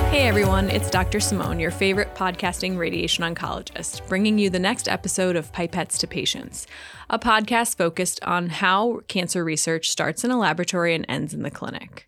Hey everyone, it's Dr. Simone, your favorite podcasting radiation oncologist, bringing you the next episode of Pipettes to Patients, a podcast focused on how cancer research starts in a laboratory and ends in the clinic.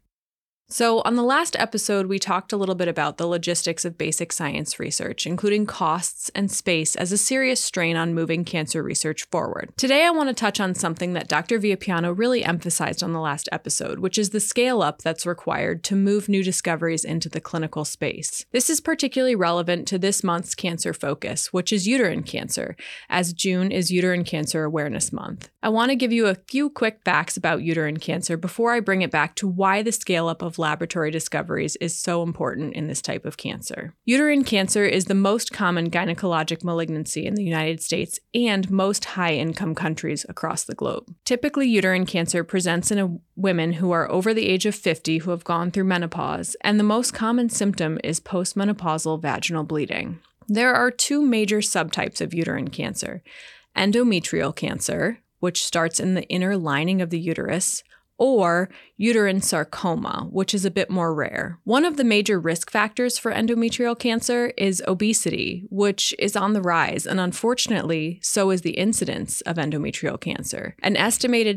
So on the last episode, we talked a little bit about the logistics of basic science research, including costs and space as a serious strain on moving cancer research forward. Today, I want to touch on something that Dr. Villapiano really emphasized on the last episode, which is the scale-up that's required to move new discoveries into the clinical space. This is particularly relevant to this month's cancer focus, which is uterine cancer, as June is Uterine Cancer Awareness Month. I want to give you a few quick facts about uterine cancer before I bring it back to why the scale-up of laboratory discoveries is so important in this type of cancer. Uterine cancer is the most common gynecologic malignancy in the United States and most high-income countries across the globe. Typically, uterine cancer presents in women who are over the age of 50 who have gone through menopause, and the most common symptom is postmenopausal vaginal bleeding. There are two major subtypes of uterine cancer: endometrial cancer, which starts in the inner lining of the uterus, or uterine sarcoma, which is a bit more rare. One of the major risk factors for endometrial cancer is obesity, which is on the rise, and unfortunately, so is the incidence of endometrial cancer. An estimated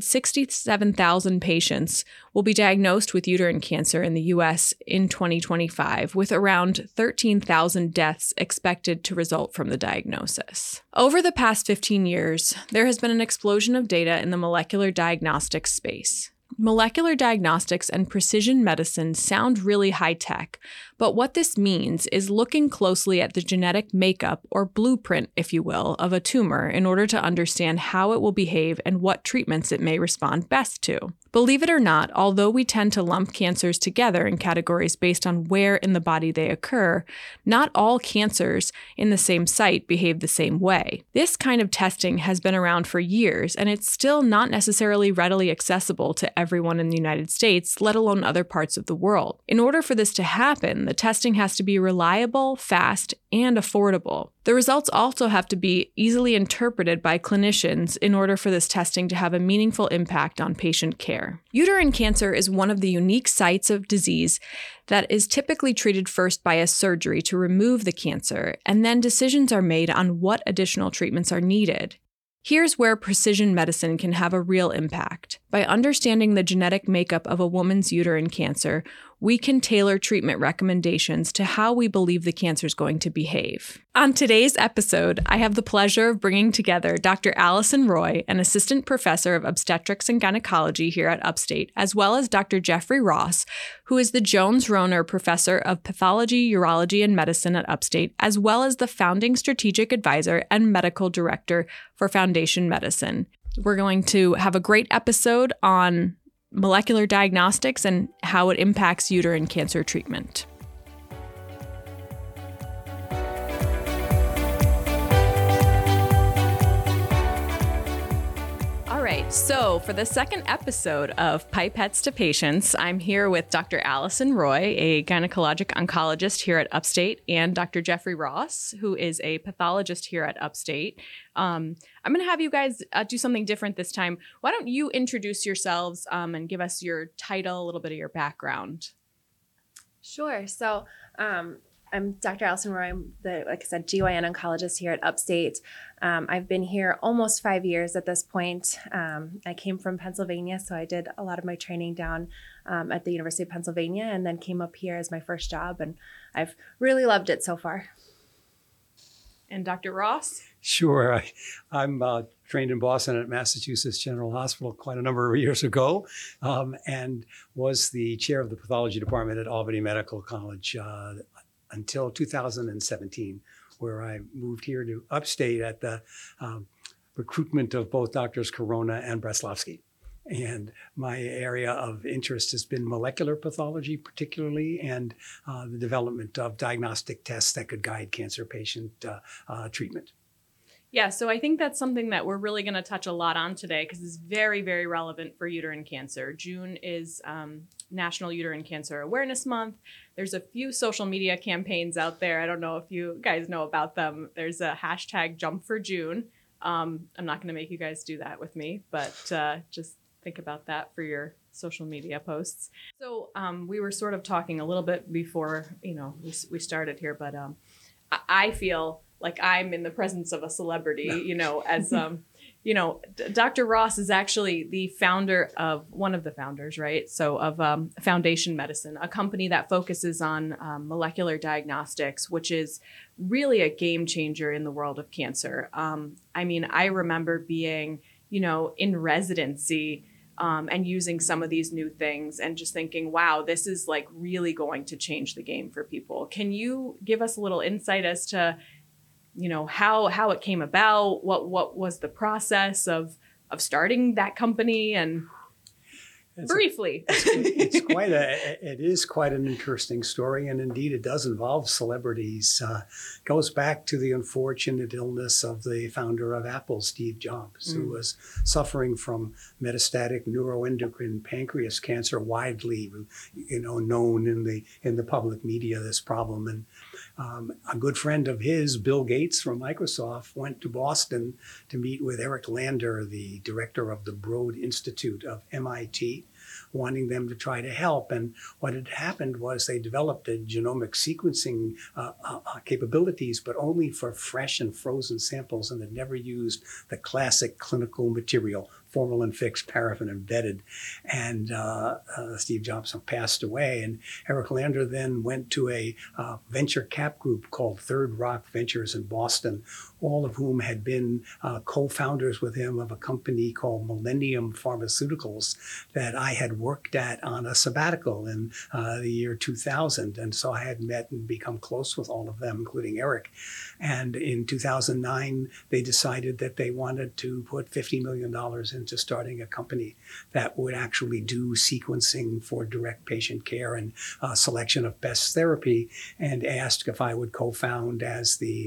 67,000 patients will be diagnosed with uterine cancer in the U.S. in 2025, with around 13,000 deaths expected to result from the diagnosis. Over the past 15 years, there has been an explosion of data in the molecular diagnostics space. Molecular diagnostics and precision medicine sound really high-tech, but what this means is looking closely at the genetic makeup, or blueprint, if you will, of a tumor in order to understand how it will behave and what treatments it may respond best to. Believe it or not, although we tend to lump cancers together in categories based on where in the body they occur, not all cancers in the same site behave the same way. This kind of testing has been around for years, and it's still not necessarily readily accessible to everyone in the United States, let alone other parts of the world. In order for this to happen, the testing has to be reliable, fast, and affordable. The results also have to be easily interpreted by clinicians in order for this testing to have a meaningful impact on patient care. Uterine cancer is one of the unique sites of disease that is typically treated first by a surgery to remove the cancer, and then decisions are made on what additional treatments are needed. Here's where precision medicine can have a real impact. By understanding the genetic makeup of a woman's uterine cancer, we can tailor treatment recommendations to how we believe the cancer is going to behave. On today's episode, I have the pleasure of bringing together Dr. Allison Roy, an assistant professor of obstetrics and gynecology here at Upstate, as well as Dr. Jeffrey Ross, who is the Jones-Roner Professor of Pathology, Urology, and Medicine at Upstate, as well as the founding strategic advisor and medical director for Foundation Medicine. We're going to have a great episode on molecular diagnostics and how it impacts uterine cancer treatment. All right, so for the second episode of Pipettes to Patients, I'm here with Dr. Allison Roy, a gynecologic oncologist here at Upstate, and Dr. Jeffrey Ross, who is a pathologist here at Upstate. I'm going to have you guys do something different this time. Why don't you introduce yourselves and give us your title, a little bit of your background? Sure. So I'm Dr. Allison Roy. I'm like I said, GYN oncologist here at Upstate. I've been here almost 5 years at this point. I came from Pennsylvania, so I did a lot of my training down at the University of Pennsylvania and then came up here as my first job, and I've really loved it so far. And Dr. Ross? Sure. I'm trained in Boston at Massachusetts General Hospital quite a number of years ago, and was the chair of the pathology department at Albany Medical College until 2017, where I moved here to Upstate at the recruitment of both Doctors Corona and Breslovsky. And my area of interest has been molecular pathology particularly, and the development of diagnostic tests that could guide cancer patient treatment. Yeah, so I think that's something that we're really going to touch a lot on today because it's very, very relevant for uterine cancer. June is National Uterine Cancer Awareness Month. There's a few social media campaigns out there. I don't know if you guys know about them. There's a hashtag Jump for June. I'm not going to make you guys do that with me, but just think about that for your social media posts. So we were sort of talking a little bit before, we started here, but I feel like I'm in the presence of a celebrity, as, Dr. Ross is actually the founder of one of the founders, right? So of Foundation Medicine, a company that focuses on molecular diagnostics, which is really a game changer in the world of cancer. I remember being, in residency and using some of these new things and just thinking, wow, this is like really going to change the game for people. Can you give us a little insight as to, how it came about? What was the process of starting that company? And briefly. It is quite an interesting story, and indeed it does involve celebrities. Goes back to the unfortunate illness of the founder of Apple, Steve Jobs, who was suffering from metastatic neuroendocrine pancreas cancer, widely, known in the public media, this problem. And a good friend of his, Bill Gates from Microsoft, went to Boston to meet with Eric Lander, the director of the Broad Institute of MIT, wanting them to try to help. And what had happened was they developed a genomic sequencing capabilities, but only for fresh and frozen samples, and had never used the classic clinical material, formalin-fixed, paraffin-embedded. And Steve Jobs passed away. And Eric Lander then went to a venture cap group called Third Rock Ventures in Boston, all of whom had been co-founders with him of a company called Millennium Pharmaceuticals that I had worked at on a sabbatical in the year 2000. And so I had met and become close with all of them, including Eric. And in 2009, they decided that they wanted to put $50 million into starting a company that would actually do sequencing for direct patient care and selection of best therapy, and asked if I would co-found as the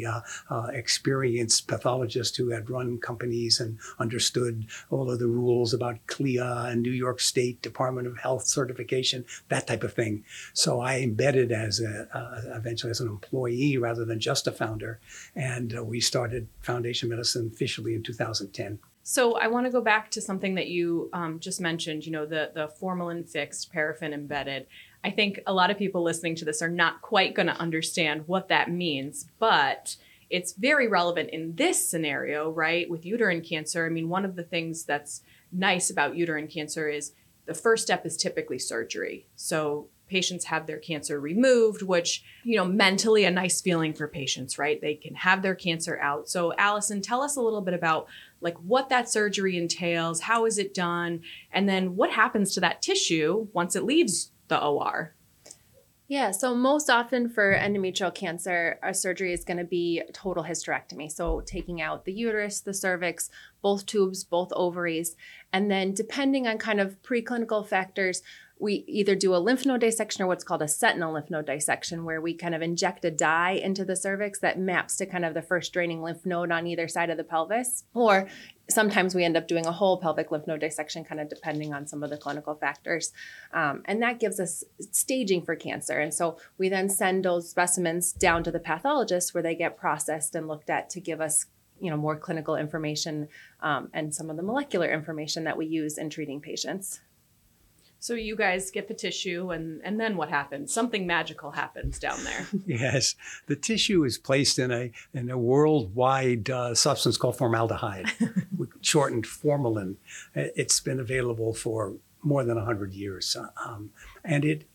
experienced pathologist who had run companies and understood all of the rules about CLIA and New York State Department of Health certification, that type of thing. So I embedded as eventually as an employee rather than just a founder. And we started Foundation Medicine officially in 2010. So I want to go back to something that you just mentioned, the formalin fixed, paraffin embedded. I think a lot of people listening to this are not quite going to understand what that means, but it's very relevant in this scenario, right? With uterine cancer. I mean, one of the things that's nice about uterine cancer is the first step is typically surgery. So patients have their cancer removed, which, mentally a nice feeling for patients, right? They can have their cancer out. So Allison, tell us a little bit about what that surgery entails, how is it done, and then what happens to that tissue once it leaves the OR? Yeah, so most often for endometrial cancer, our surgery is going to be total hysterectomy. So taking out the uterus, the cervix, both tubes, both ovaries. And then depending on kind of preclinical factors, we either do a lymph node dissection or what's called a sentinel lymph node dissection, where we kind of inject a dye into the cervix that maps to kind of the first draining lymph node on either side of the pelvis. Or sometimes we end up doing a whole pelvic lymph node dissection, kind of depending on some of the clinical factors. And that gives us staging for cancer. And so we then send those specimens down to the pathologist where they get processed and looked at to give us more clinical information and some of the molecular information that we use in treating patients. So you guys get the tissue and then what happens? Something magical happens down there. Yes. The tissue is placed in a worldwide substance called formaldehyde, shortened formalin. It's been available for more than 100 years. And it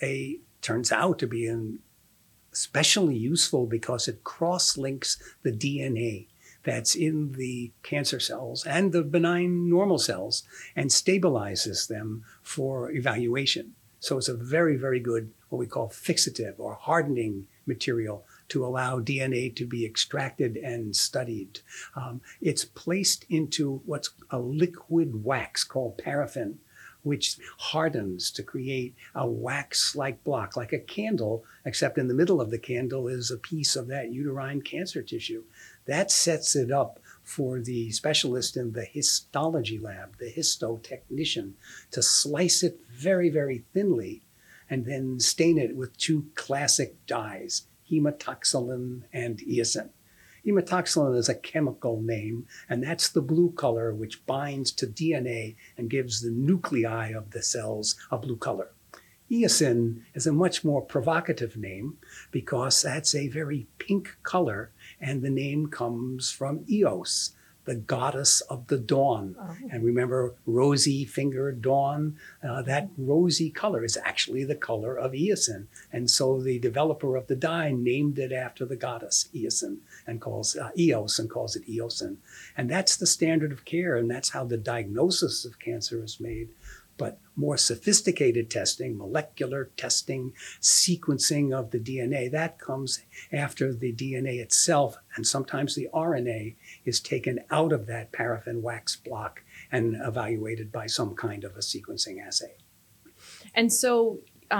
turns out to be especially useful because it cross-links the DNA that's in the cancer cells and the benign normal cells and stabilizes them for evaluation. So it's a very, very good, what we call fixative or hardening material to allow DNA to be extracted and studied. It's placed into what's a liquid wax called paraffin, which hardens to create a wax-like block, like a candle, except in the middle of the candle is a piece of that uterine cancer tissue. That sets it up for the specialist in the histology lab, the histotechnician, to slice it very, very thinly and then stain it with two classic dyes, hematoxylin and eosin. Hematoxylin is a chemical name, and that's the blue color which binds to DNA and gives the nuclei of the cells a blue color. Eosin is a much more provocative name because that's a very pink color, and the name comes from Eos, the goddess of the dawn. Oh. And remember, rosy-fingered dawn? That rosy color is actually the color of eosin. And so the developer of the dye named it after the goddess Eosin and calls Eos and calls it eosin. And that's the standard of care, and that's how the diagnosis of cancer is made. But more sophisticated testing, molecular testing, sequencing of the DNA, that comes after the DNA itself, and sometimes the RNA is taken out of that paraffin wax block and evaluated by some kind of a sequencing assay. And so,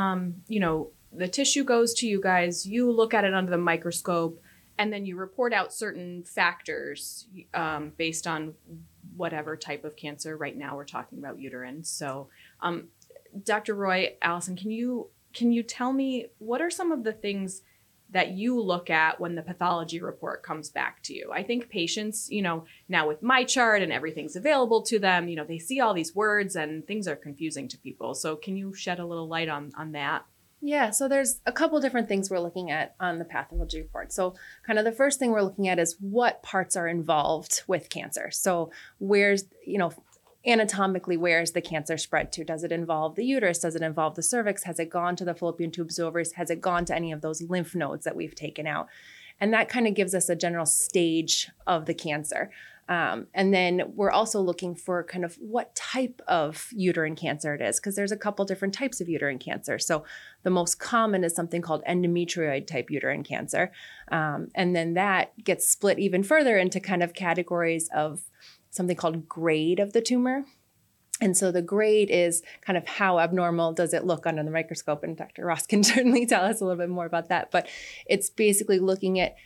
the tissue goes to you guys, you look at it under the microscope, and then you report out certain factors based on whatever type of cancer. Right now we're talking about uterine. So Dr. Roy, Allison, can you tell me what are some of the things that you look at when the pathology report comes back to you? I think patients, now with MyChart and everything's available to them, they see all these words and things are confusing to people. So can you shed a little light on that? Yeah, so there's a couple different things we're looking at on the pathology report. So kind of the first thing we're looking at is what parts are involved with cancer. So where's, anatomically, where is the cancer spread to? Does it involve the uterus? Does it involve the cervix? Has it gone to the fallopian tubes, ovaries? Has it gone to any of those lymph nodes that we've taken out? And that kind of gives us a general stage of the cancer. And then we're also looking for kind of what type of uterine cancer it is, because there's a couple different types of uterine cancer. So the most common is something called endometrioid type uterine cancer. And then that gets split even further into kind of categories of something called grade of the tumor. And so the grade is kind of how abnormal does it look under the microscope. And Dr. Ross can certainly tell us a little bit more about that. But it's basically looking at,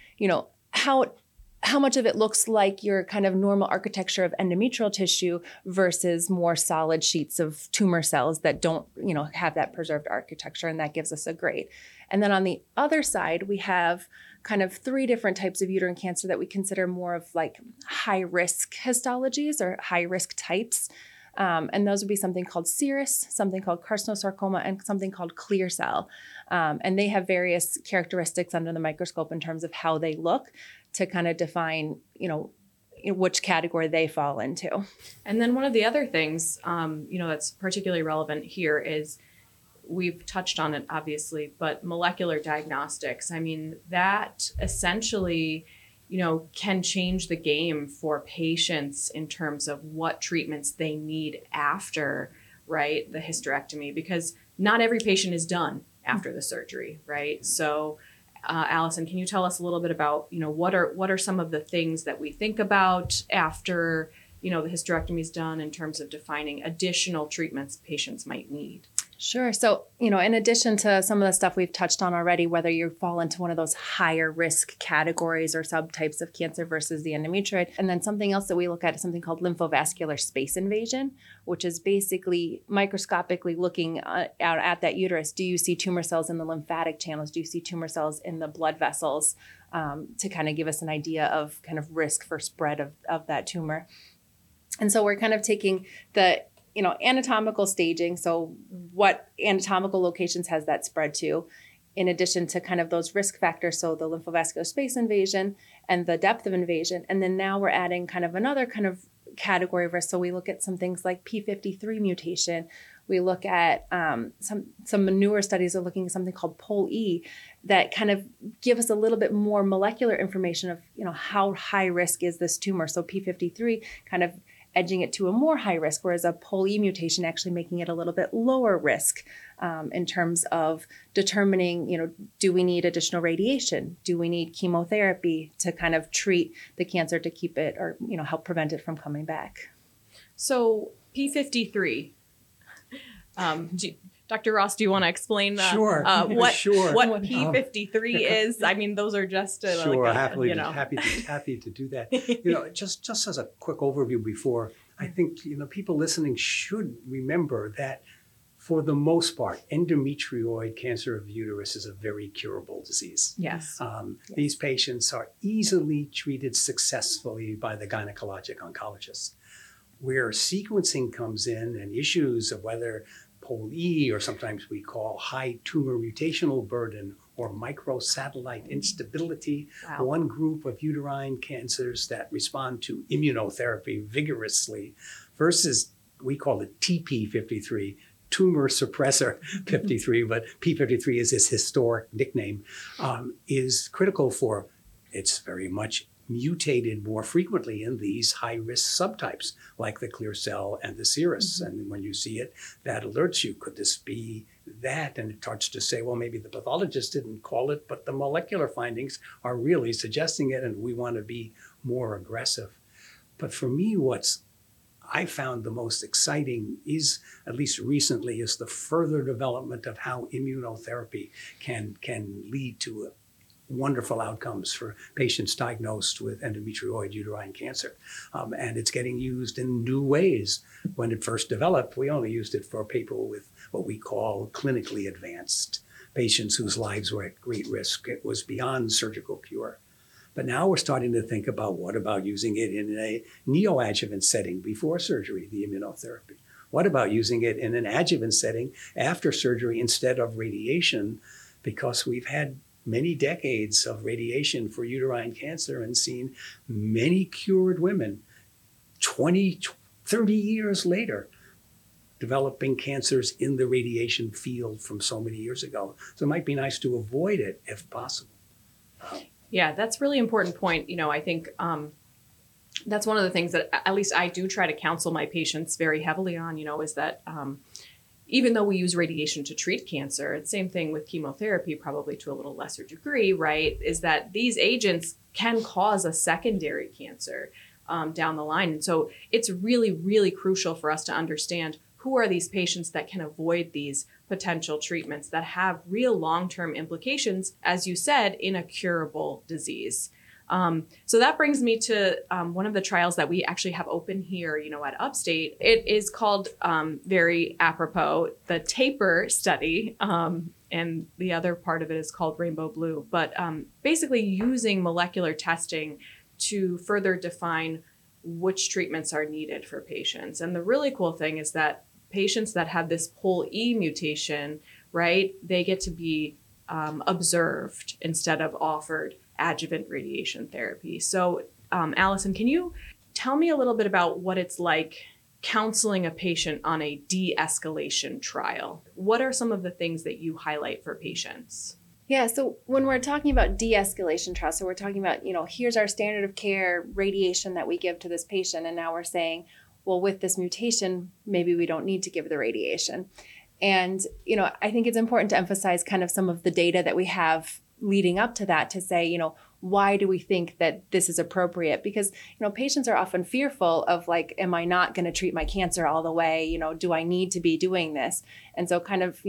how much of it looks like your kind of normal architecture of endometrial tissue versus more solid sheets of tumor cells that don't, have that preserved architecture, and that gives us a grade. And then on the other side, we have kind of 3 different types of uterine cancer that we consider more of like high-risk histologies or high-risk types. And those would be something called serous, something called carcinosarcoma, and something called clear cell. And they have various characteristics under the microscope in terms of how they look to kind of define, which category they fall into. And then one of the other things, that's particularly relevant here is we've touched on it, obviously, but molecular diagnostics. I mean, that essentially can change the game for patients in terms of what treatments they need after, right, the hysterectomy, because not every patient is done after the surgery, right? So, Allison, can you tell us a little bit about, what are some of the things that we think about after, the hysterectomy is done in terms of defining additional treatments patients might need? Sure. So, in addition to some of the stuff we've touched on already, whether you fall into one of those higher risk categories or subtypes of cancer versus the endometrioid, and then something else that we look at is something called lymphovascular space invasion, which is basically microscopically looking out at that uterus. Do you see tumor cells in the lymphatic channels? Do you see tumor cells in the blood vessels, to kind of give us an idea of kind of risk for spread of that tumor? And so we're kind of taking the anatomical staging. So what anatomical locations has that spread to, in addition to kind of those risk factors. So the lymphovascular space invasion and the depth of invasion. And then now we're adding kind of another kind of category of risk. So we look at some things like P53 mutation. We look at some newer studies are looking at something called POLE that kind of give us a little bit more molecular information of, how high risk is this tumor. So P53 kind of edging it to a more high risk, whereas a POLE mutation actually making it a little bit lower risk in terms of determining, do we need additional radiation? Do we need chemotherapy to kind of treat the cancer to keep it or, help prevent it from coming back? So P53, Dr. Ross, do you want to explain Sure. What Sure. P53 is? I mean, those are just sure. Happy to do that. Just as a quick overview before, I think people listening should remember that For the most part, endometrioid cancer of the uterus is a very curable disease. Yes. These patients are easily treated successfully by the gynecologic oncologists. Where sequencing comes in and issues of whether POLE, or sometimes we call high tumor mutational burden or microsatellite instability, Wow. one group of uterine cancers that respond to immunotherapy vigorously versus, we call it TP53, tumor suppressor 53, but P53 is his historic nickname, is critical for, it's very much mutated more frequently in these high-risk subtypes, like the clear cell and the serous. And when you see it, that alerts you, could this be that? And it starts to say, well, maybe the pathologist didn't call it, but the molecular findings are really suggesting it, and we want to be more aggressive. But for me, what's I found the most exciting is, at least recently, is the further development of how immunotherapy can lead to wonderful outcomes for patients diagnosed with endometrioid uterine cancer. And it's getting used in new ways. When it first developed, we only used it for people with what we call clinically advanced patients whose lives were at great risk. It was beyond surgical cure. But now we're starting to think about, what about using it in a neoadjuvant setting before surgery, the immunotherapy? What about using it in an adjuvant setting after surgery instead of radiation? Because we've had many decades of radiation for uterine cancer and seen many cured women 20, 30 years later developing cancers in the radiation field from so many years ago. So it might be nice to avoid it if possible. Yeah, that's a really important point. I think that's one of the things that at least I do try to counsel my patients very heavily on, is that even though we use radiation to treat cancer, it's the same thing with chemotherapy, probably to a little lesser degree, right? Is that these agents can cause a secondary cancer down the line. And so it's really, really crucial for us to understand who are these patients that can avoid these potential treatments that have real long-term implications, as you said, in a curable disease. So that brings me to one of the trials that we actually have open here, at Upstate. It is called, very apropos, the TAPER study, and the other part of it is called Rainbow Blue. But basically using molecular testing to further define which treatments are needed for patients. And the really cool thing is that patients that have this POLE mutation, right, they get to be observed instead of offered adjuvant radiation therapy. So, Allison, can you tell me a little bit about what it's like counseling a patient on a de-escalation trial? What are some of the things that you highlight for patients? Yeah, so when we're talking about de-escalation trials, so we're talking about, here's our standard of care radiation that we give to this patient, and now we're saying, well, with this mutation, maybe we don't need to give the radiation. And, I think it's important to emphasize kind of some of the data that we have leading up to that to say, why do we think that this is appropriate? Because, patients are often fearful of like, am I not going to treat my cancer all the way? Do I need to be doing this? And so kind of,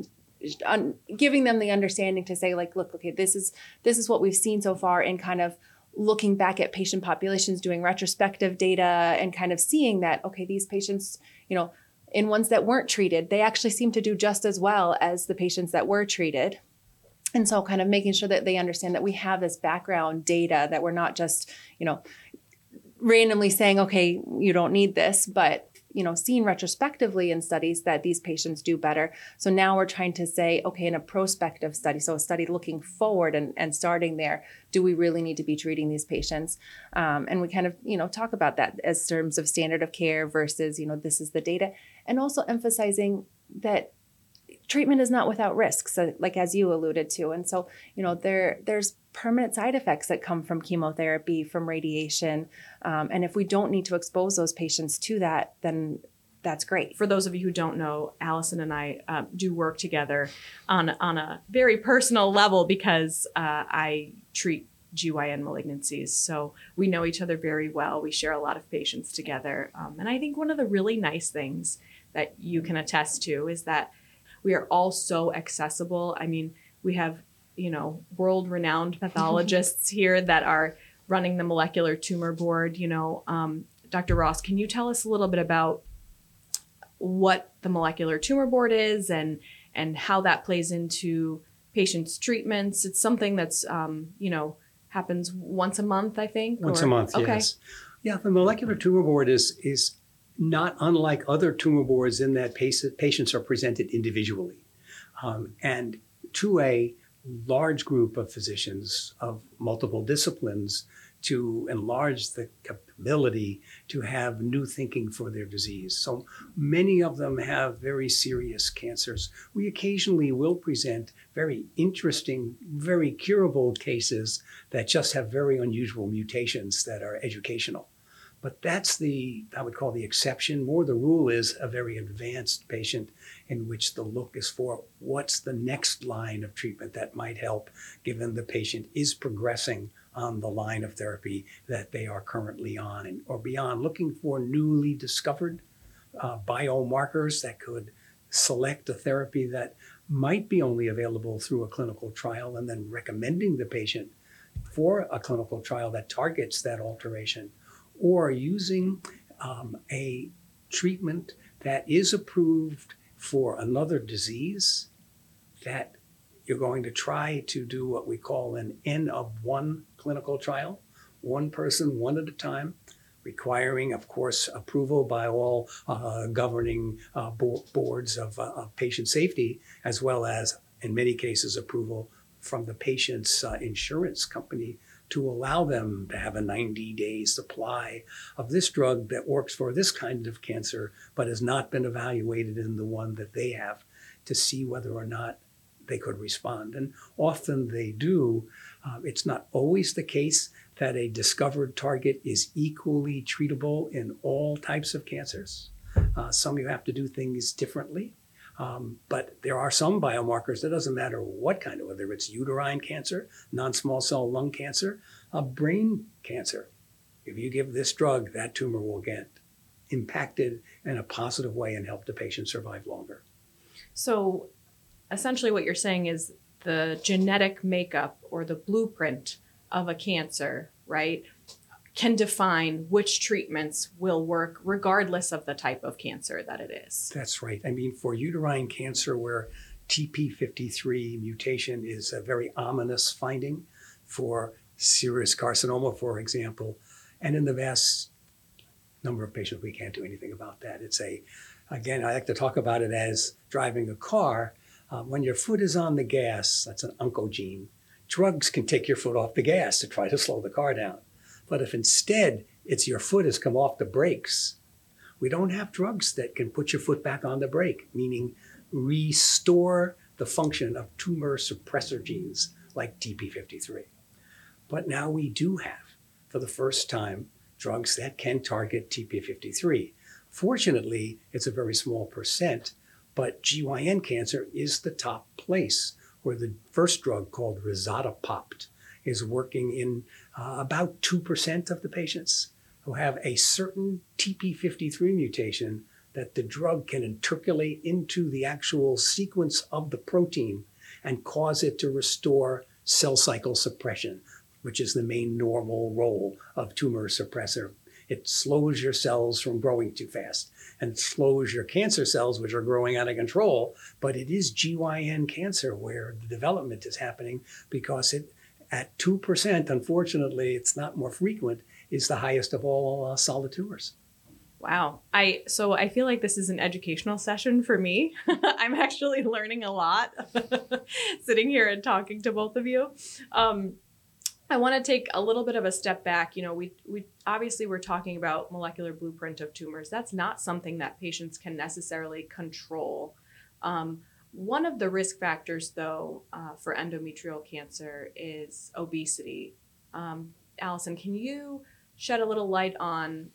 giving them the understanding to say like, look, okay, this is what we've seen so far in kind of looking back at patient populations, doing retrospective data and kind of seeing that, okay, these patients, in ones that weren't treated, they actually seem to do just as well as the patients that were treated. And so kind of making sure that they understand that we have this background data, that we're not just, randomly saying, okay, you don't need this, but, seeing retrospectively in studies that these patients do better. So now we're trying to say, okay, in a prospective study, so a study looking forward and starting there, do we really need to be treating these patients? And we kind of, talk about that as terms of standard of care versus, this is the data. And also emphasizing that treatment is not without risks, so like as you alluded to. And so, there's permanent side effects that come from chemotherapy, from radiation. And if we don't need to expose those patients to that, then that's great. For those of you who don't know, Allison and I do work together on a very personal level because I treat GYN malignancies. So we know each other very well. We share a lot of patients together. And I think one of the really nice things that you can attest to is that we are all so accessible. I mean, we have, world-renowned pathologists here that are running the molecular tumor board. Dr. Ross, can you tell us a little bit about what the molecular tumor board is and how that plays into patients' treatments. It's something that's, happens once a month, I think. Once a month, okay. Yes. Yeah, the molecular tumor board is not unlike other tumor boards in that patients are presented individually. And to a large group of physicians of multiple disciplines to enlarge the capability to have new thinking for their disease. So many of them have very serious cancers. We occasionally will present very interesting, very curable cases that just have very unusual mutations that are educational. But that's I would call the exception. More the rule is a very advanced patient in which the look is for what's the next line of treatment that might help, given the patient is progressing on the line of therapy that they are currently on or beyond, looking for newly discovered biomarkers that could select a therapy that might be only available through a clinical trial, and then recommending the patient for a clinical trial that targets that alteration, or using a treatment that is approved for another disease that you're going to try to do what we call an N of 1 clinical trial, one person, one at a time, requiring, of course, approval by all governing boards of patient safety, as well as, in many cases, approval from the patient's insurance company to allow them to have a 90-day supply of this drug that works for this kind of cancer, but has not been evaluated in the one that they have, to see whether or not they could respond. And often they do. It's not always the case that a discovered target is equally treatable in all types of cancers. Some you have to do things differently. But there are some biomarkers that doesn't matter what kind of, whether it's uterine cancer, non-small cell lung cancer, brain cancer. If you give this drug, that tumor will get impacted in a positive way and help the patient survive longer. So essentially what you're saying is the genetic makeup or the blueprint of a cancer, right, can define which treatments will work regardless of the type of cancer that it is. That's right. I mean, for uterine cancer, where TP53 mutation is a very ominous finding, for serous carcinoma, for example, and in the vast number of patients, we can't do anything about that. Again, I like to talk about it as driving a car. When your foot is on the gas, that's an oncogene. Drugs can take your foot off the gas to try to slow the car down. But if instead it's your foot has come off the brakes, we don't have drugs that can put your foot back on the brake, meaning restore the function of tumor suppressor genes like TP53. But now we do have, for the first time, drugs that can target TP53. Fortunately, it's a very small percent, but GYN cancer is the top place where the first drug called Rezatapopt is working in about 2% of the patients who have a certain TP53 mutation that the drug can intercalate into the actual sequence of the protein and cause it to restore cell cycle suppression, which is the main normal role of tumor suppressor. It slows your cells from growing too fast and slows your cancer cells, which are growing out of control. But it is GYN cancer where the development is happening, because it, at 2%, unfortunately, it's not more frequent, is the highest of all solid tumors. Wow. So I feel like this is an educational session for me. I'm actually learning a lot sitting here and talking to both of you. I want to take a little bit of a step back. You know, we obviously we're talking about molecular blueprint of tumors. That's not something that patients can necessarily control. One of the risk factors, though, for endometrial cancer is obesity. Allison, can you shed a little light on,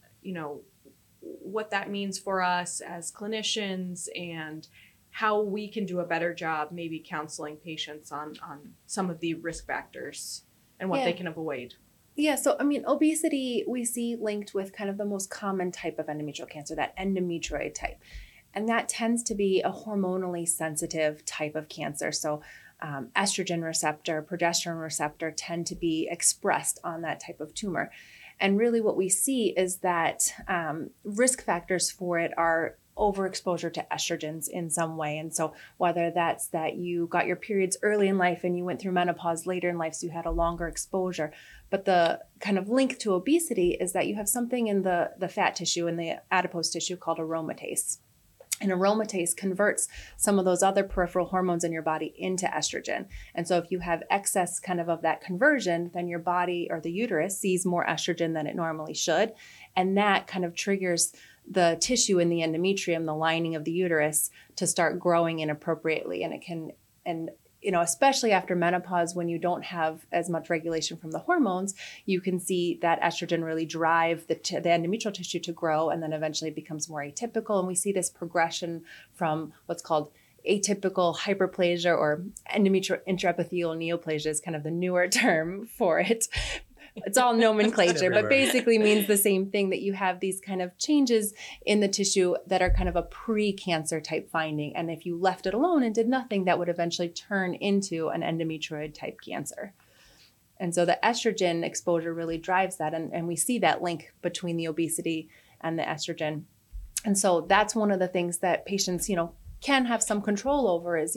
what that means for us as clinicians and how we can do a better job maybe counseling patients on some of the risk factors and what they can avoid? Yeah, so obesity we see linked with kind of the most common type of endometrial cancer, that endometrioid type. And that tends to be a hormonally sensitive type of cancer. So estrogen receptor, progesterone receptor tend to be expressed on that type of tumor. And really what we see is that risk factors for it are overexposure to estrogens in some way. And so whether that's that you got your periods early in life and you went through menopause later in life, so you had a longer exposure. But the kind of link to obesity is that you have something in the fat tissue and the adipose tissue called aromatase. And aromatase converts some of those other peripheral hormones in your body into estrogen. And so if you have excess kind of that conversion, then your body or the uterus sees more estrogen than it normally should. And that kind of triggers the tissue in the endometrium, the lining of the uterus, to start growing inappropriately. And it can, and especially after menopause, when you don't have as much regulation from the hormones, you can see that estrogen really drive the endometrial tissue to grow, and then eventually it becomes more atypical. And we see this progression from what's called atypical hyperplasia, or endometrial intraepithelial neoplasia is kind of the newer term for it. It's all nomenclature, but basically means the same thing, that you have these kind of changes in the tissue that are kind of a pre-cancer type finding. And if you left it alone and did nothing, that would eventually turn into an endometrioid type cancer. And so the estrogen exposure really drives that. And we see that link between the obesity and the estrogen. And so that's one of the things that patients, can have some control over is,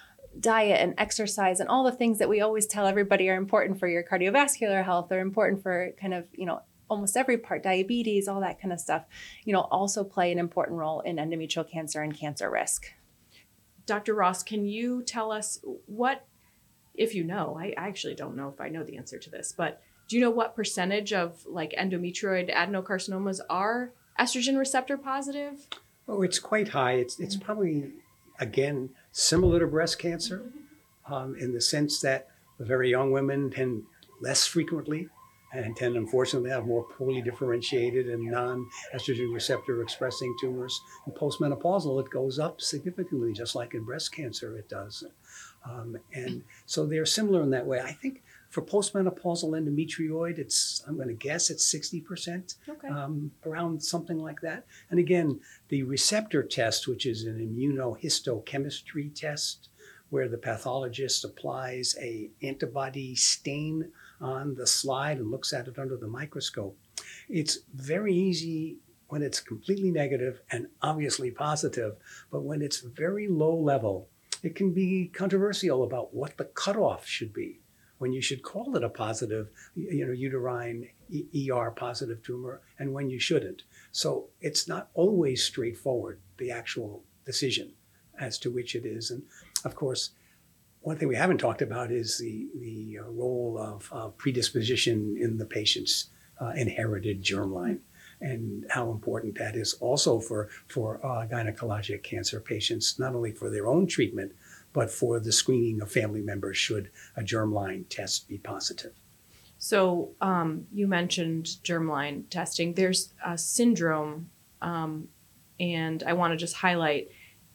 diet and exercise and all the things that we always tell everybody are important for your cardiovascular health, are important for kind of, almost every part, diabetes, all that kind of stuff, also play an important role in endometrial cancer and cancer risk. Dr. Ross, can you tell us what, if you know, I actually don't know if I know the answer to this, but do you know what percentage of like endometrioid adenocarcinomas are estrogen receptor positive? Oh, it's quite high. It's probably, again, similar to breast cancer, in the sense that the very young women tend less frequently and tend, unfortunately, to have more poorly differentiated and non-estrogen receptor expressing tumors. In postmenopausal, it goes up significantly, just like in breast cancer it does. And so they're similar in that way. I think for postmenopausal endometrioid, I'm going to guess it's 60%, okay. Around something like that. And again, the receptor test, which is an immunohistochemistry test, where the pathologist applies a antibody stain on the slide and looks at it under the microscope. It's very easy when it's completely negative and obviously positive, but when it's very low level, it can be controversial about what the cutoff should be, when you should call it a positive, uterine ER positive tumor, and when you shouldn't. So it's not always straightforward, the actual decision as to which it is. And of course, one thing we haven't talked about is the role of predisposition in the patient's inherited germline, and how important that is also for gynecologic cancer patients, not only for their own treatment, but for the screening of family members should a germline test be positive. So you mentioned germline testing. There's a syndrome, and I want to just highlight,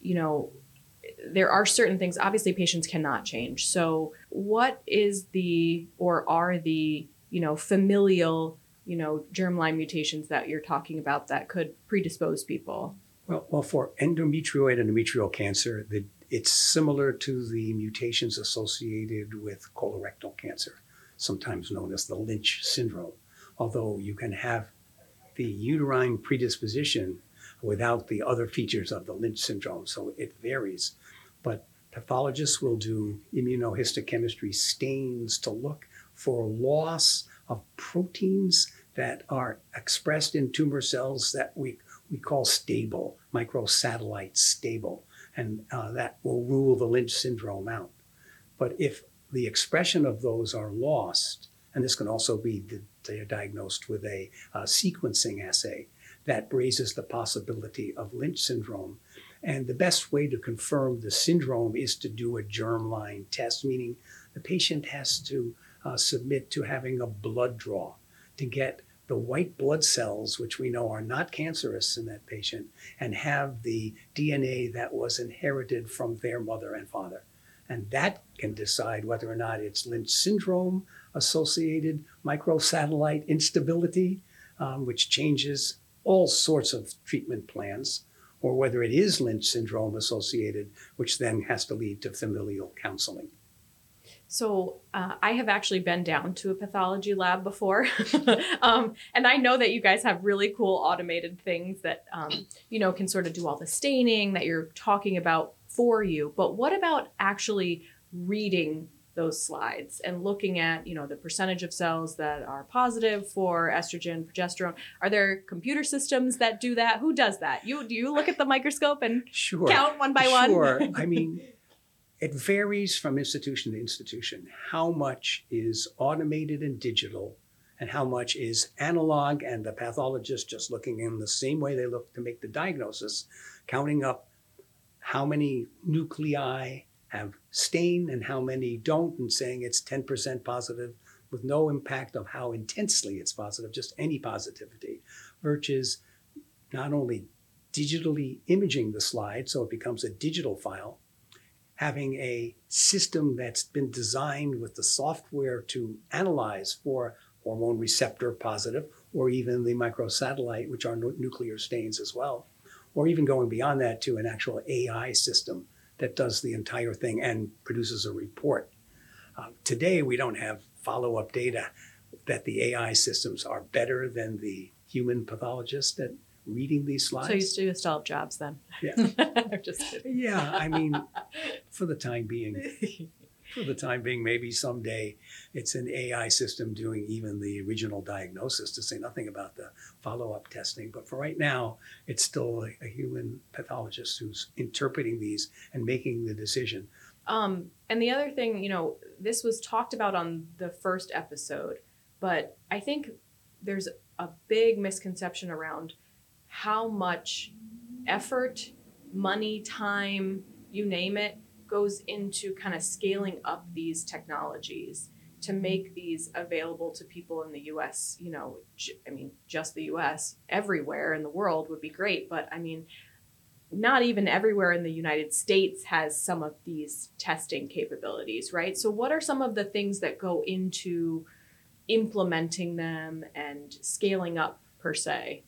there are certain things, obviously patients cannot change. So what is are the familial, germline mutations that you're talking about that could predispose people? Well, for endometrial cancer, it's similar to the mutations associated with colorectal cancer, sometimes known as the Lynch syndrome, although you can have the uterine predisposition without the other features of the Lynch syndrome, so it varies. But pathologists will do immunohistochemistry stains to look for loss of proteins that are expressed in tumor cells that we call stable, microsatellite stable, and that will rule the Lynch syndrome out. But if the expression of those are lost, and this can also be diagnosed with a sequencing assay, that raises the possibility of Lynch syndrome. And the best way to confirm the syndrome is to do a germline test, meaning the patient has to submit to having a blood draw to get the white blood cells, which we know are not cancerous in that patient, and have the DNA that was inherited from their mother and father. And that can decide whether or not it's Lynch syndrome associated microsatellite instability, which changes all sorts of treatment plans, or whether it is Lynch syndrome associated, which then has to lead to familial counseling. So I have actually been down to a pathology lab before. And I know that you guys have really cool automated things that, can sort of do all the staining that you're talking about for you. But what about actually reading those slides and looking at, the percentage of cells that are positive for estrogen, progesterone? Are there computer systems that do that? Who does that? Do you look at the microscope and count one by one? Sure. I mean, it varies from institution to institution. How much is automated and digital and how much is analog and the pathologist just looking in the same way they look to make the diagnosis, counting up how many nuclei have stain and how many don't, and saying it's 10% positive with no impact of how intensely it's positive, just any positivity, versus not only digitally imaging the slide so it becomes a digital file, having a system that's been designed with the software to analyze for hormone receptor positive, or even the microsatellite, which are nuclear stains as well, or even going beyond that to an actual AI system that does the entire thing and produces a report. Today, we don't have follow-up data that the AI systems are better than the human pathologist at reading these slides. So you still have jobs then? Yeah. I'm just kidding. Yeah, I mean, for the time being, maybe someday it's an AI system doing even the original diagnosis, to say nothing about the follow-up testing. But for right now, it's still a human pathologist who's interpreting these and making the decision. And the other thing, this was talked about on the first episode, but I think there's a big misconception around how much effort, money, time, you name it, goes into kind of scaling up these technologies to make these available to people in the US. Just the US, everywhere in the world would be great, but not even everywhere in the United States has some of these testing capabilities, right? So what are some of the things that go into implementing them and scaling up per se?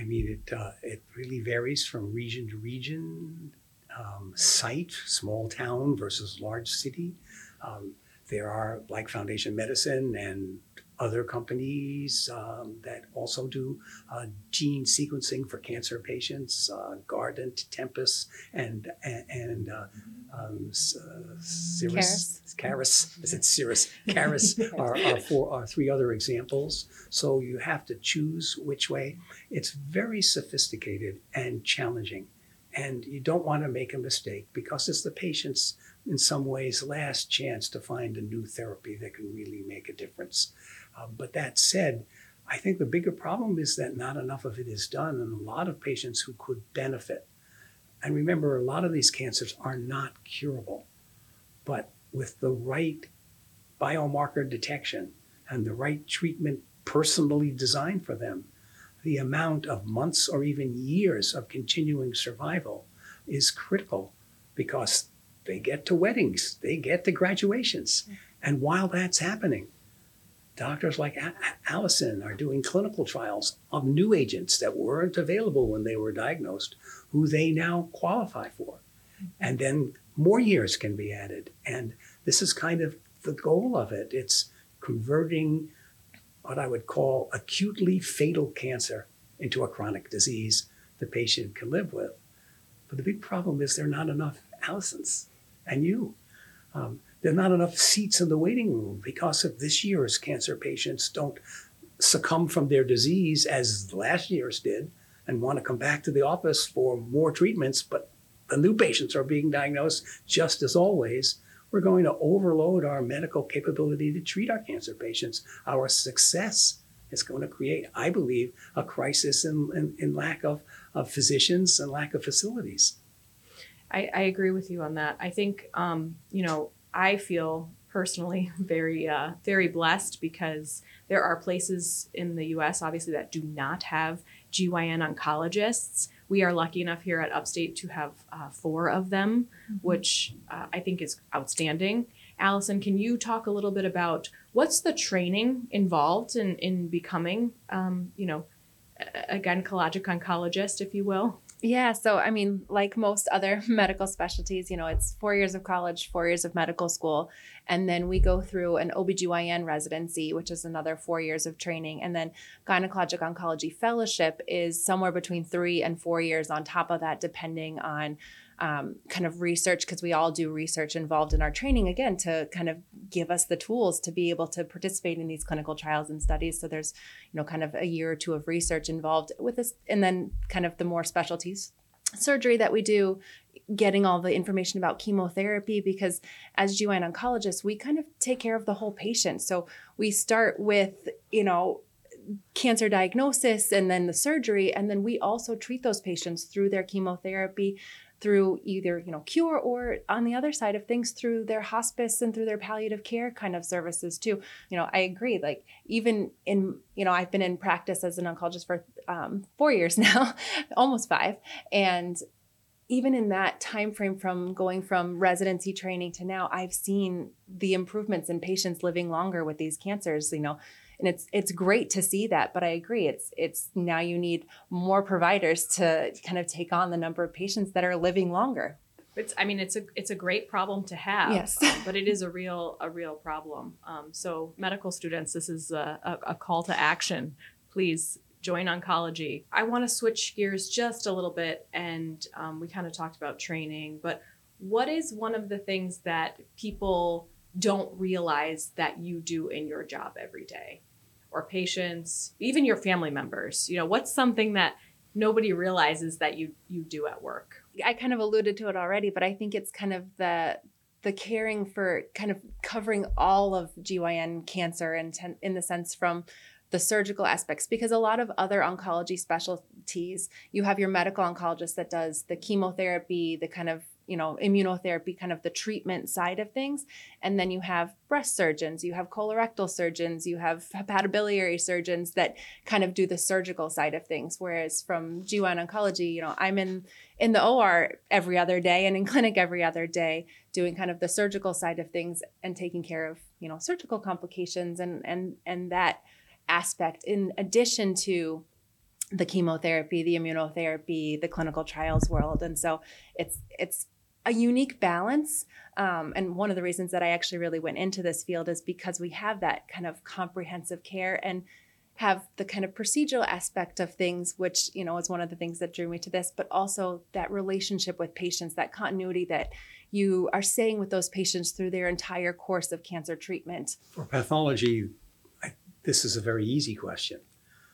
It really varies from region to region, site, small town versus large city. There are, like Foundation Medicine and other companies that also do gene sequencing for cancer patients. Guardant, Tempus, and Caris. Is it Cirrus? Caris are three other examples. So you have to choose which way. It's very sophisticated and challenging. And you don't want to make a mistake because it's the patient's, in some ways, last chance to find a new therapy that can really make a difference. But that said, I think the bigger problem is that not enough of it is done, and a lot of patients who could benefit. And remember, a lot of these cancers are not curable, but with the right biomarker detection and the right treatment personally designed for them, the amount of months or even years of continuing survival is critical, because they get to weddings, they get to graduations. And while that's happening, doctors like Allison are doing clinical trials of new agents that weren't available when they were diagnosed, who they now qualify for. And then more years can be added. And this is kind of the goal of it. It's converting what I would call acutely fatal cancer into a chronic disease the patient can live with. But the big problem is there are not enough Allisons and you. There are not enough seats in the waiting room, because if this year's cancer patients don't succumb from their disease as last year's did and want to come back to the office for more treatments, but the new patients are being diagnosed just as always, we're going to overload our medical capability to treat our cancer patients. Our success is going to create, I believe, a crisis in lack of physicians and lack of facilities. I agree with you on that. I think, I feel personally very, very blessed, because there are places in the US, obviously, that do not have GYN oncologists. We are lucky enough here at Upstate to have 4 of them, which I think is outstanding. Allison, can you talk a little bit about what's the training involved in becoming, a gynecologic oncologist, if you will? Yeah. So, I mean, like most other medical specialties, it's 4 years of college, 4 years of medical school. And then we go through an OBGYN residency, which is another 4 years of training. And then gynecologic oncology fellowship is somewhere between 3 and 4 years on top of that, depending on kind of research, because we all do research involved in our training, again, to kind of give us the tools to be able to participate in these clinical trials and studies. So there's, kind of a year or two of research involved with this. And then kind of the more specialties surgery that we do, getting all the information about chemotherapy, because as GYN oncologists, we kind of take care of the whole patient. So we start with, cancer diagnosis and then the surgery. And then we also treat those patients through their chemotherapy, through either, cure, or on the other side of things, through their hospice and through their palliative care kind of services too. I agree. Like even in, I've been in practice as an oncologist for 4 years now, almost 5. And even in that time frame from going from residency training to now, I've seen the improvements in patients living longer with these cancers, and it's great to see that, but I agree. It's now you need more providers to kind of take on the number of patients that are living longer. It's a great problem to have. Yes. But it is a real problem. So medical students, this is a call to action. Please join oncology. I want to switch gears just a little bit, and we kind of talked about training, but what is one of the things that people don't realize that you do in your job every day? Or patients, even your family members, what's something that nobody realizes that you do at work? I kind of alluded to it already, but I think it's kind of the caring for kind of covering all of GYN cancer, and in the sense from the surgical aspects, because a lot of other oncology specialties, you have your medical oncologist that does the chemotherapy, the kind of immunotherapy, kind of the treatment side of things. And then you have breast surgeons, you have colorectal surgeons, you have hepatobiliary surgeons that kind of do the surgical side of things. Whereas from GYN oncology, I'm in the OR every other day and in clinic every other day doing kind of the surgical side of things and taking care of, surgical complications and that aspect, in addition to the chemotherapy, the immunotherapy, the clinical trials world. And so it's a unique balance. And one of the reasons that I actually really went into this field is because we have that kind of comprehensive care and have the kind of procedural aspect of things, which, is one of the things that drew me to this, but also that relationship with patients, that continuity that you are staying with those patients through their entire course of cancer treatment. For pathology, this is a very easy question.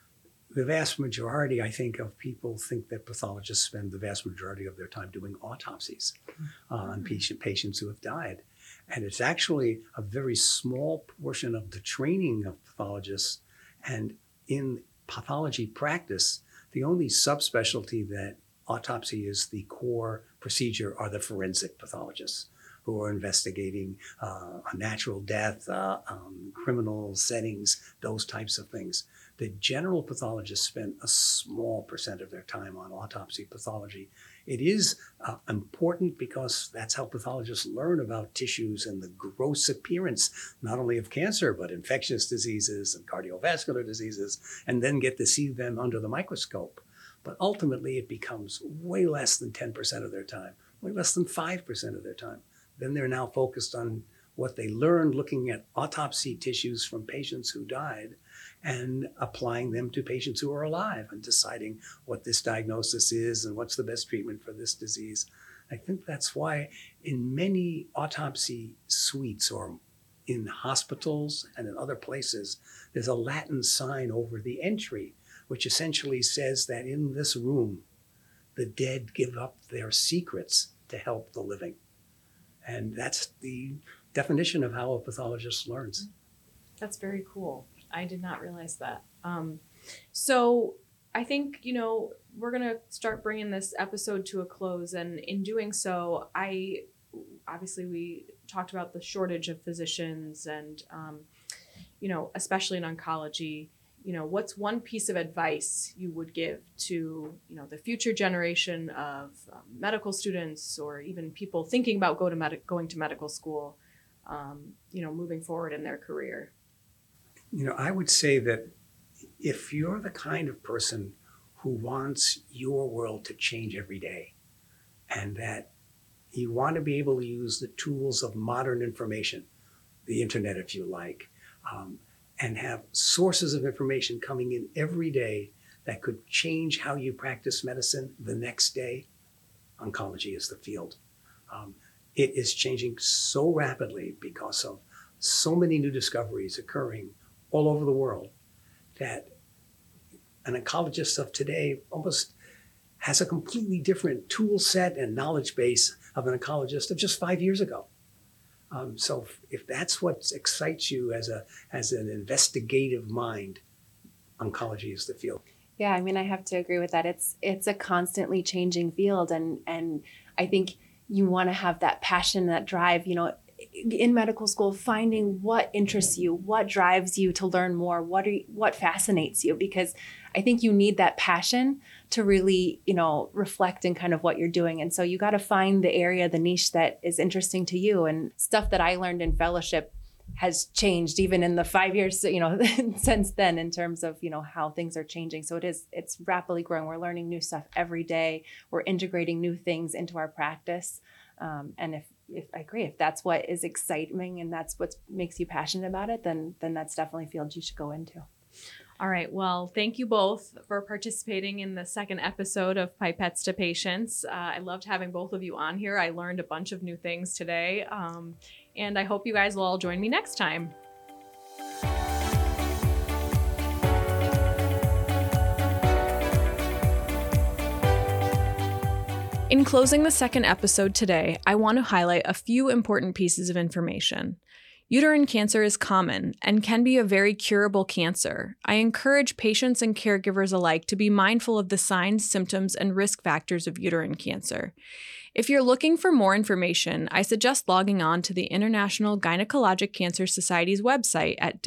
The vast majority, I think, of people think that pathologists spend the vast majority of their time doing autopsies on patients who have died. And it's actually a very small portion of the training of pathologists. And in pathology practice, the only subspecialty that autopsy is the core procedure are the forensic pathologists, who are investigating a natural death, criminal settings, those types of things. The general pathologists spend a small percent of their time on autopsy pathology. It is important because that's how pathologists learn about tissues and the gross appearance, not only of cancer, but infectious diseases and cardiovascular diseases, and then get to see them under the microscope. But ultimately, it becomes way less than 10% of their time, way less than 5% of their time. Then they're now focused on what they learned looking at autopsy tissues from patients who died and applying them to patients who are alive and deciding what this diagnosis is and what's the best treatment for this disease. I think that's why in many autopsy suites or in hospitals and in other places, there's a Latin sign over the entry, which essentially says that in this room, the dead give up their secrets to help the living. And that's the definition of how a pathologist learns. That's very cool. I did not realize that. So I think, we're going to start bringing this episode to a close. And in doing so, we talked about the shortage of physicians and, especially in oncology. What's one piece of advice you would give to, the future generation of medical students or even people thinking about going to medical school, moving forward in their career? I would say that if you're the kind of person who wants your world to change every day, and that you want to be able to use the tools of modern information, the internet if you like, and have sources of information coming in every day that could change how you practice medicine the next day. Oncology is the field. It is changing so rapidly because of so many new discoveries occurring all over the world that an oncologist of today almost has a completely different tool set and knowledge base of an oncologist of just 5 years ago. So if that's what excites you as an investigative mind, oncology is the field. Yeah, I mean, I have to agree with that. It's a constantly changing field, and I think you want to have that passion, that drive, in medical school, finding what interests you, what drives you to learn more, what fascinates you, because I think you need that passion to really, reflect in kind of what you're doing. And so you got to find the area, the niche that is interesting to you. And stuff that I learned in fellowship has changed even in the 5 years, since then, in terms of, how things are changing. So it's rapidly growing. We're learning new stuff every day. We're integrating new things into our practice. And if I agree, if that's what is exciting and that's what makes you passionate about it, then that's definitely a field you should go into. All right. Well, thank you both for participating in the second episode of Pipettes to Patients. I loved having both of you on here. I learned a bunch of new things today. And I hope you guys will all join me next time. In closing the second episode today, I want to highlight a few important pieces of information. Uterine cancer is common and can be a very curable cancer. I encourage patients and caregivers alike to be mindful of the signs, symptoms, and risk factors of uterine cancer. If you're looking for more information, I suggest logging on to the International Gynecologic Cancer Society's website at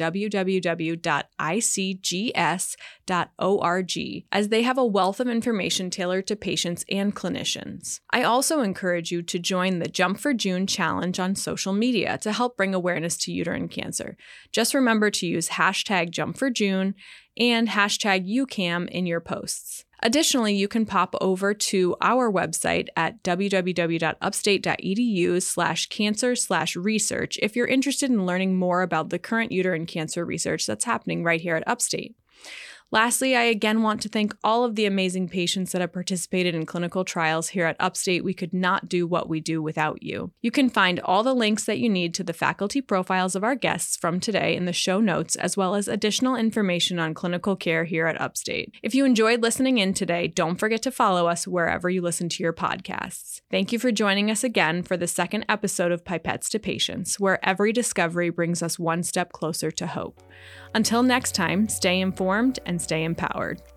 www.icgs.org, as they have a wealth of information tailored to patients and clinicians. I also encourage you to join the Jump for June challenge on social media to help bring awareness to uterine cancer. Just remember to use hashtag Jump for June and hashtag UCAM in your posts. Additionally, you can pop over to our website at www.upstate.edu/cancer/research if you're interested in learning more about the current uterine cancer research that's happening right here at Upstate. Lastly, I again want to thank all of the amazing patients that have participated in clinical trials here at Upstate. We could not do what we do without you. You can find all the links that you need to the faculty profiles of our guests from today in the show notes, as well as additional information on clinical care here at Upstate. If you enjoyed listening in today, don't forget to follow us wherever you listen to your podcasts. Thank you for joining us again for the second episode of Pipettes to Patients, where every discovery brings us one step closer to hope. Until next time, stay informed and stay empowered.